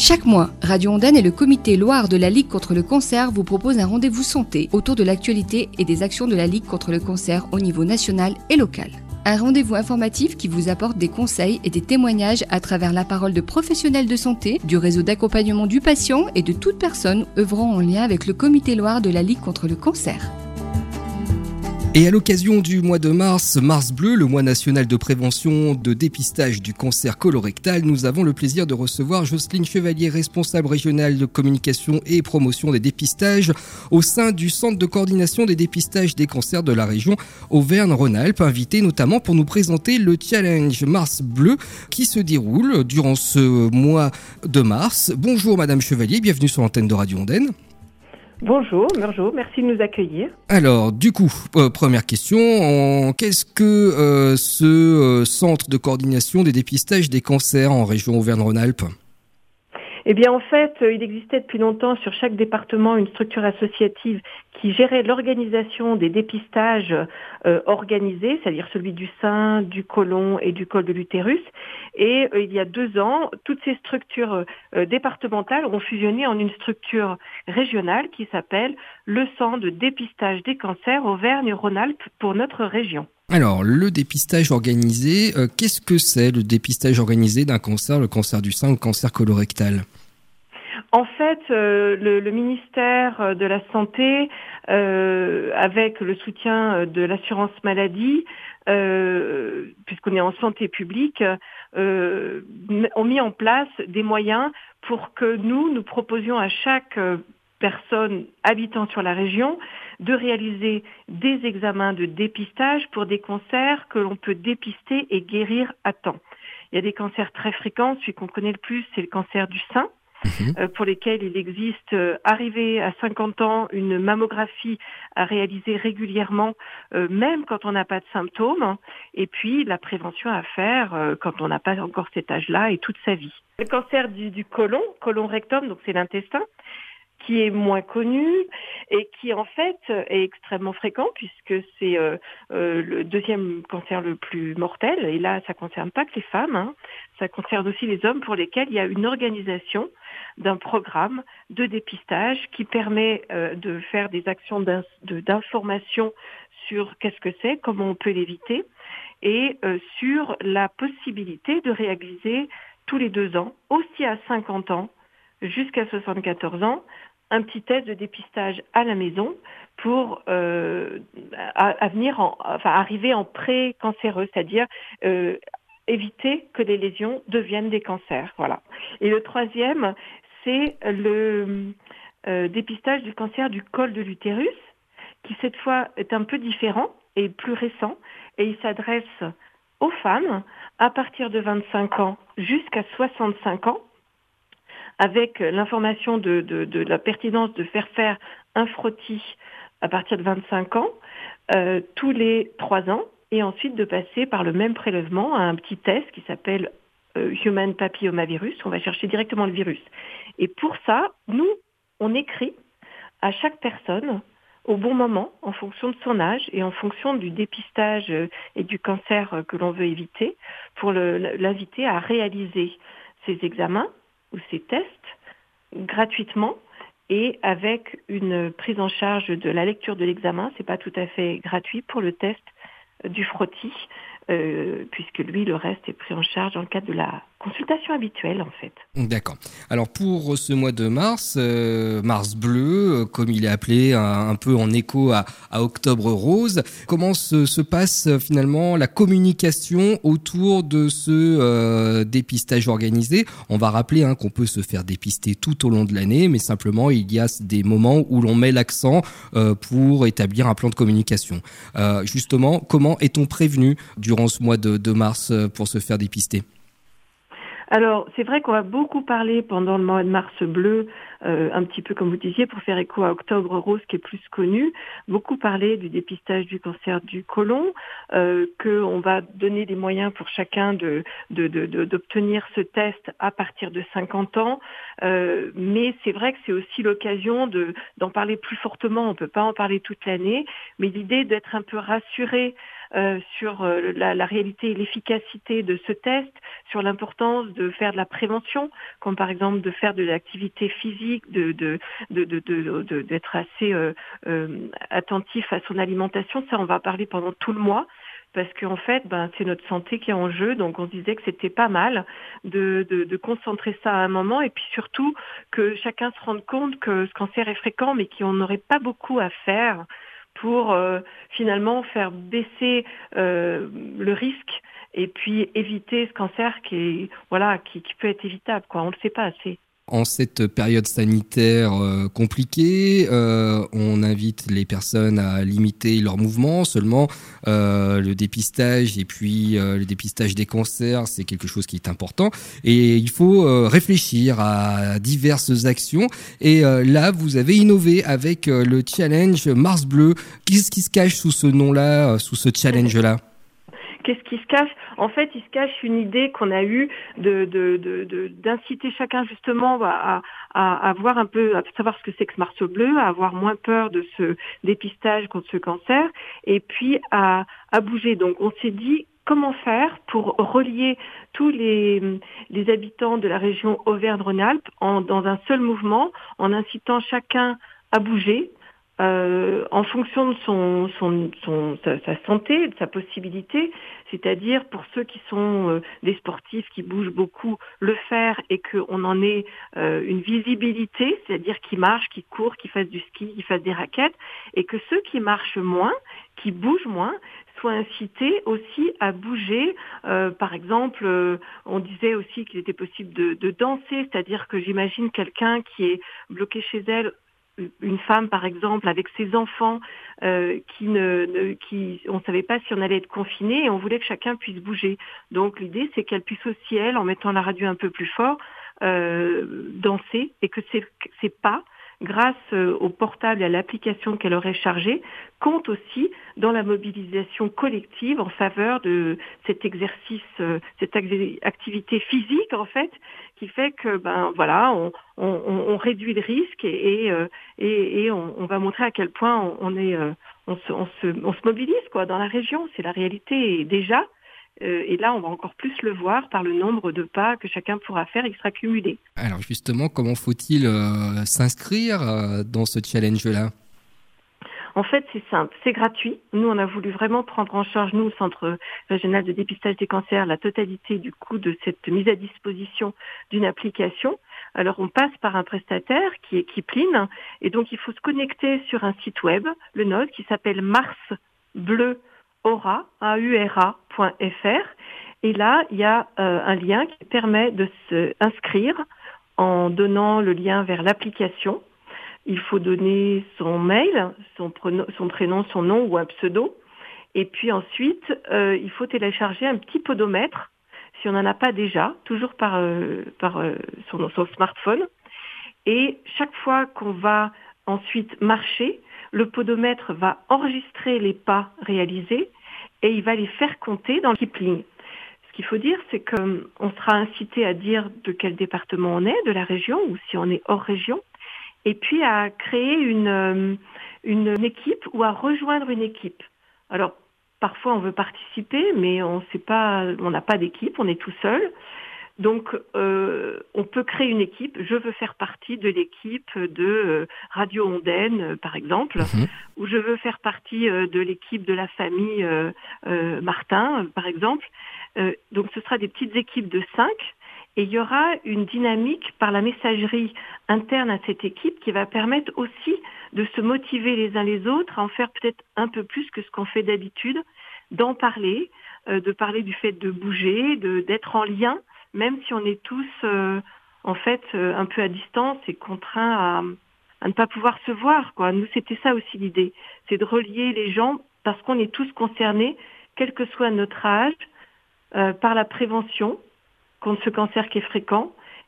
Chaque mois, Radio Ondane et le comité Loire de la Ligue contre le cancer vous proposent un rendez-vous santé autour de l'actualité et des actions de la Ligue contre le cancer au niveau national et local. Un rendez-vous informatif qui vous apporte des conseils et des témoignages à travers la parole de professionnels de santé, du réseau d'accompagnement du patient et de toute personne œuvrant en lien avec le comité Loire de la Ligue contre le cancer. Et à l'occasion du mois de mars, Mars Bleu, le mois national de prévention de dépistage du cancer colorectal, nous avons le plaisir de recevoir Jocelyne Chevalier, responsable régionale de communication et promotion des dépistages au sein du Centre de coordination des dépistages des cancers de la région Auvergne-Rhône-Alpes, invitée notamment pour nous présenter le challenge Mars Bleu qui se déroule durant ce mois de mars. Bonjour Madame Chevalier, bienvenue sur l'antenne de Radio Ondane. Bonjour, merci de nous accueillir. Alors, du coup, première question, qu'est-ce que ce centre de coordination des dépistages des cancers en région Auvergne-Rhône-Alpes ? Eh bien, en fait, il existait depuis longtemps sur chaque département une structure associative qui gérait l'organisation des dépistages organisés, c'est-à-dire celui du sein, du côlon et du col de l'utérus. Et il y a 2 ans, toutes ces structures départementales ont fusionné en une structure régionale qui s'appelle le Centre de dépistage des cancers Auvergne-Rhône-Alpes pour notre région. Alors, le dépistage organisé, qu'est-ce que c'est le dépistage organisé d'un cancer, le cancer du sein ou le cancer colorectal ? En fait, le ministère de la Santé, avec le soutien de l'assurance maladie, puisqu'on est en santé publique, ont mis en place des moyens pour que nous proposions à chaque personne habitant sur la région de réaliser des examens de dépistage pour des cancers que l'on peut dépister et guérir à temps. Il y a des cancers très fréquents, celui qu'on connaît le plus, c'est le cancer du sein. Pour lesquels il existe, arrivé à 50 ans, une mammographie à réaliser régulièrement, même quand on n'a pas de symptômes, et puis la prévention à faire quand on n'a pas encore cet âge-là et toute sa vie. Le cancer du côlon rectum, donc c'est l'intestin, qui est moins connu et qui en fait est extrêmement fréquent puisque c'est le 2e cancer le plus mortel. Et là, ça concerne pas que les femmes, ça concerne aussi les hommes pour lesquels il y a une organisation d'un programme de dépistage qui permet de faire des actions d'information sur qu'est-ce que c'est, comment on peut l'éviter et sur la possibilité de réaliser tous les 2 ans, aussi à 50 ans, jusqu'à 74 ans, un petit test de dépistage à la maison pour arriver en pré-cancéreux, c'est-à-dire éviter que les lésions deviennent des cancers. Voilà. Et le 3e, c'est le dépistage du cancer du col de l'utérus, qui cette fois est un peu différent et plus récent, et il s'adresse aux femmes à partir de 25 ans jusqu'à 65 ans, avec l'information de la pertinence de faire un frottis à partir de 25 ans, tous les 3 ans, et ensuite de passer par le même prélèvement à un petit test qui s'appelle Human Papillomavirus. On va chercher directement le virus. Et pour ça, nous, on écrit à chaque personne au bon moment, en fonction de son âge et en fonction du dépistage et du cancer que l'on veut éviter, pour l'inviter à réaliser ces examens ou ces tests gratuitement et avec une prise en charge de la lecture de l'examen. C'est pas tout à fait gratuit pour le test du frottis, puisque lui, le reste est pris en charge dans le cadre de la consultation habituelle, en fait. D'accord. Alors, pour ce mois de mars, Mars Bleu, comme il est appelé un peu en écho à Octobre Rose, comment se passe finalement la communication autour de ce dépistage organisé ? On va rappeler qu'on peut se faire dépister tout au long de l'année, mais simplement, il y a des moments où l'on met l'accent pour établir un plan de communication. Justement, comment est-on prévenu durant ce mois de mars pour se faire dépister ? Alors, c'est vrai qu'on va beaucoup parler pendant le mois de mars bleu un petit peu comme vous disiez, pour faire écho à Octobre Rose qui est plus connu, beaucoup parlé du dépistage du cancer du côlon, qu'on va donner des moyens pour chacun d'obtenir ce test à partir de 50 ans. Mais c'est vrai que c'est aussi l'occasion d'en parler plus fortement. On ne peut pas en parler toute l'année, mais l'idée d'être un peu rassuré sur la réalité et l'efficacité de ce test, sur l'importance de faire de la prévention, comme par exemple de faire de l'activité physique, d'être assez attentif à son alimentation. Ça, on va parler pendant tout le mois. Parce qu'en fait, c'est notre santé qui est en jeu, donc on se disait que c'était pas mal de concentrer ça à un moment, et puis surtout que chacun se rende compte que ce cancer est fréquent, mais qu'on n'aurait pas beaucoup à faire pour finalement faire baisser le risque et puis éviter ce cancer qui peut être évitable, quoi. On le sait pas assez. En cette période sanitaire compliquée, on invite les personnes à limiter leurs mouvements. Seulement, le dépistage et puis le dépistage des cancers, c'est quelque chose qui est important. Et il faut réfléchir à diverses actions. Et là, vous avez innové avec le challenge Mars Bleu. Qu'est-ce qui se cache sous ce nom-là, sous ce challenge-là ? Qu'est-ce qui se cache ? En fait, il se cache une idée qu'on a eue d'inciter chacun justement à voir un peu, à savoir ce que c'est que ce Mars Bleu, à avoir moins peur de ce dépistage contre ce cancer, et puis à bouger. Donc, on s'est dit comment faire pour relier tous les habitants de la région Auvergne-Rhône-Alpes dans un seul mouvement, en incitant chacun à bouger. En fonction de sa santé, de sa possibilité, c'est-à-dire pour ceux qui sont des sportifs qui bougent beaucoup, le faire et qu'on en ait une visibilité, c'est-à-dire qui marchent, qui courent, qui fassent du ski, qui fassent des raquettes, et que ceux qui marchent moins, qui bougent moins, soient incités aussi à bouger. Par exemple, on disait aussi qu'il était possible de danser, c'est-à-dire que j'imagine quelqu'un qui est bloqué chez elle, une femme par exemple avec ses enfants qui on savait pas si on allait être confiné, et on voulait que chacun puisse bouger. Donc l'idée c'est qu'elle puisse aussi, elle, en mettant la radio un peu plus fort, danser, et que ces pas, grâce au portable et à l'application qu'elle aurait chargée, compte aussi dans la mobilisation collective en faveur de cet exercice, cette activité physique en fait, qui fait que on réduit le risque et on va montrer à quel point on se mobilise quoi dans la région. C'est la réalité déjà. Et là, on va encore plus le voir par le nombre de pas que chacun pourra faire et qui sera cumulé. Alors justement, comment faut-il s'inscrire dans ce challenge-là ? En fait, c'est simple, c'est gratuit. Nous, on a voulu vraiment prendre en charge, nous, au Centre régional de dépistage des cancers, la totalité du coût de cette mise à disposition d'une application. Alors, on passe par un prestataire qui est Kipling, et donc il faut se connecter sur un site web, le nôtre, qui s'appelle marsbleu.aura.fr. Et là, il y a un lien qui permet de s'inscrire en donnant le lien vers l'application. Il faut donner son mail, son prénom, son nom ou un pseudo. Et puis ensuite, il faut télécharger un petit podomètre, si on n'en a pas déjà, toujours par son smartphone. Et chaque fois qu'on va ensuite marcher, le podomètre va enregistrer les pas réalisés et il va les faire compter dans le Kipling. Ce qu'il faut dire, c'est qu'on sera incité à dire de quel département on est, de la région, ou si on est hors région, et puis à créer une équipe ou à rejoindre une équipe. Alors, parfois on veut participer, mais on n'a pas d'équipe, on est tout seul. Donc, on peut créer une équipe. Je veux faire partie de l'équipe de Radio Ondaine, par exemple, ou je veux faire partie de l'équipe de la famille Martin, par exemple. Donc, ce sera des petites équipes de 5. Et il y aura une dynamique par la messagerie interne à cette équipe qui va permettre aussi de se motiver les uns les autres, à en faire peut-être un peu plus que ce qu'on fait d'habitude, d'en parler, de parler du fait de bouger, d'être en lien, même si on est tous un peu à distance et contraints à ne pas pouvoir se voir, quoi. Nous, c'était ça aussi l'idée, c'est de relier les gens parce qu'on est tous concernés, quel que soit notre âge, par la prévention contre ce cancer qui est fréquent,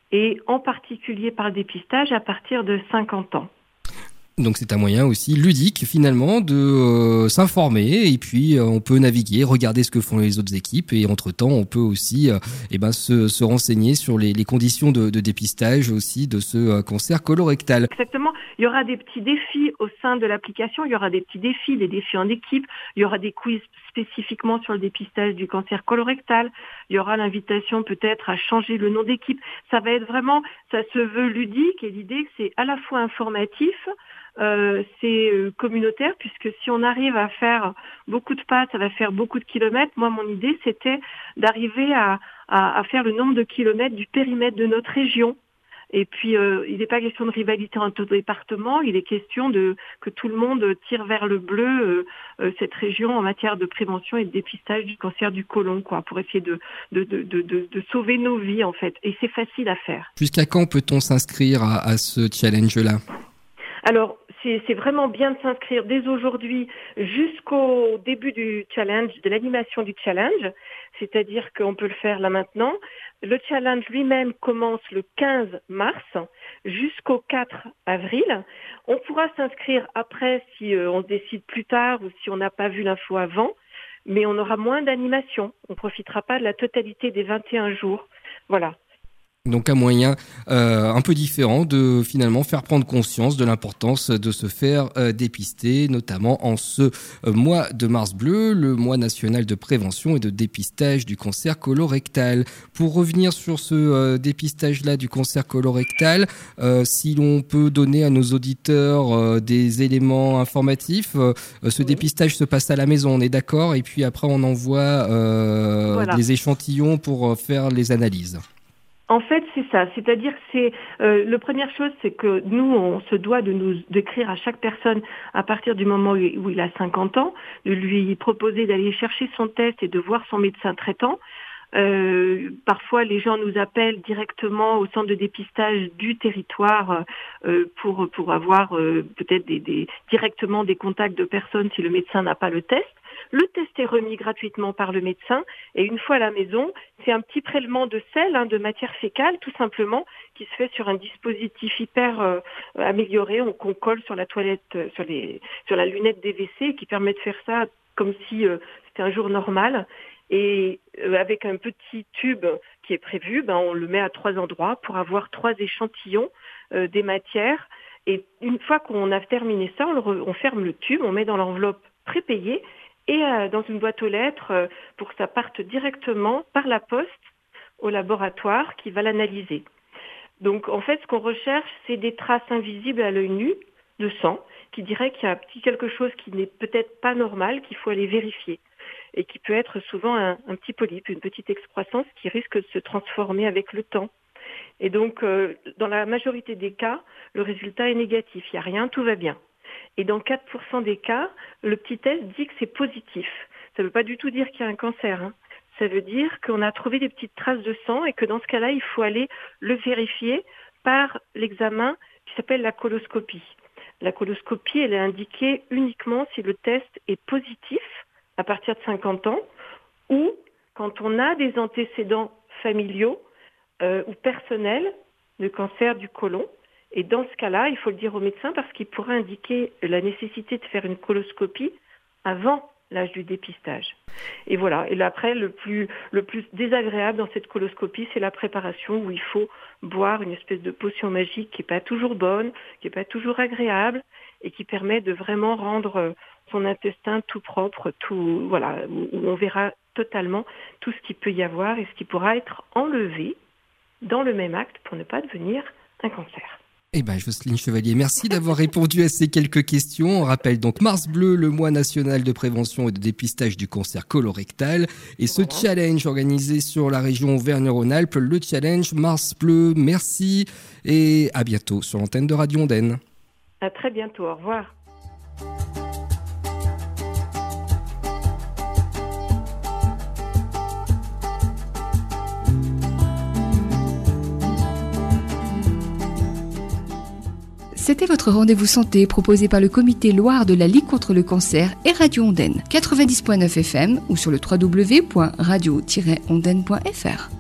et en particulier par le dépistage à partir de 50 ans. Donc c'est un moyen aussi ludique finalement de s'informer et puis on peut naviguer, regarder ce que font les autres équipes et entre-temps on peut aussi se renseigner sur les conditions de dépistage aussi de ce cancer colorectal. Exactement, il y aura des petits défis au sein de l'application, il y aura des petits défis, des défis en équipe, il y aura des quiz spécifiquement sur le dépistage du cancer colorectal, il y aura l'invitation peut-être à changer le nom d'équipe, ça va être vraiment, ça se veut ludique et l'idée c'est à la fois informatif, c'est communautaire puisque si on arrive à faire beaucoup de pas, ça va faire beaucoup de kilomètres. Moi, mon idée, c'était d'arriver à faire le nombre de kilomètres du périmètre de notre région. Et puis, il n'est pas question de rivalité entre départements, il est question que tout le monde tire vers le bleu cette région en matière de prévention et de dépistage du cancer du côlon, quoi, pour essayer de sauver nos vies, en fait. Et c'est facile à faire. Jusqu'à quand peut-on s'inscrire à ce challenge-là ? Alors, c'est vraiment bien de s'inscrire dès aujourd'hui jusqu'au début du challenge, de l'animation du challenge, c'est-à-dire qu'on peut le faire là maintenant. Le challenge lui-même commence le 15 mars jusqu'au 4 avril. On pourra s'inscrire après si on se décide plus tard ou si on n'a pas vu l'info avant, mais on aura moins d'animation. On ne profitera pas de la totalité des 21 jours. Voilà. Donc un moyen un peu différent de finalement faire prendre conscience de l'importance de se faire dépister, notamment en ce mois de mars bleu, le mois national de prévention et de dépistage du cancer colorectal. Pour revenir sur ce dépistage-là du cancer colorectal, si l'on peut donner à nos auditeurs des éléments informatifs, ce dépistage se passe à la maison, on est d'accord, et puis après on envoie des échantillons pour faire les analyses. En fait, c'est ça. C'est-à-dire que la première chose, c'est que nous, on se doit d'écrire à chaque personne à partir du moment où il a 50 ans, de lui proposer d'aller chercher son test et de voir son médecin traitant. Parfois, les gens nous appellent directement au centre de dépistage du territoire pour avoir peut-être directement des contacts de personnes si le médecin n'a pas le test. Le test est remis gratuitement par le médecin et une fois à la maison, c'est un petit prélèvement de sel, de matière fécale tout simplement, qui se fait sur un dispositif hyper amélioré qu'on colle sur la toilette, sur la lunette des WC, qui permet de faire ça comme si c'était un jour normal. Et avec un petit tube qui est prévu, on le met à 3 endroits pour avoir 3 échantillons des matières. Et une fois qu'on a terminé ça, on ferme le tube, on met dans l'enveloppe prépayée et dans une boîte aux lettres pour que ça parte directement par la poste au laboratoire qui va l'analyser. Donc en fait, ce qu'on recherche, c'est des traces invisibles à l'œil nu de sang qui diraient qu'il y a quelque chose qui n'est peut-être pas normal, qu'il faut aller vérifier et qui peut être souvent un petit polype, une petite excroissance qui risque de se transformer avec le temps. Et donc, dans la majorité des cas, le résultat est négatif. Il n'y a rien, tout va bien. Et dans 4% des cas, le petit test dit que c'est positif. Ça ne veut pas du tout dire qu'il y a un cancer. Ça veut dire qu'on a trouvé des petites traces de sang et que dans ce cas-là, il faut aller le vérifier par l'examen qui s'appelle la coloscopie. La coloscopie, elle est indiquée uniquement si le test est positif à partir de 50 ans ou quand on a des antécédents familiaux ou personnels de cancer du côlon. Et dans ce cas-là, il faut le dire au médecin parce qu'il pourra indiquer la nécessité de faire une coloscopie avant l'âge du dépistage. Et voilà. Et là, après, le plus désagréable dans cette coloscopie, c'est la préparation où il faut boire une espèce de potion magique qui n'est pas toujours bonne, qui n'est pas toujours agréable et qui permet de vraiment rendre son intestin tout propre, où on verra totalement tout ce qu'il peut y avoir et ce qui pourra être enlevé dans le même acte pour ne pas devenir un cancer. Jocelyne Chevalier, merci d'avoir répondu à ces quelques questions. On rappelle donc Mars Bleu, le mois national de prévention et de dépistage du cancer colorectal. Et ce challenge organisé sur la région Auvergne-Rhône-Alpes, le challenge Mars Bleu. Merci et à bientôt sur l'antenne de Radio Ondaine. À très bientôt, au revoir. C'était votre rendez-vous santé proposé par le comité Loire de la Ligue contre le cancer et Radio Ondaine. 90.9 FM ou sur le www.radio-ondaine.fr.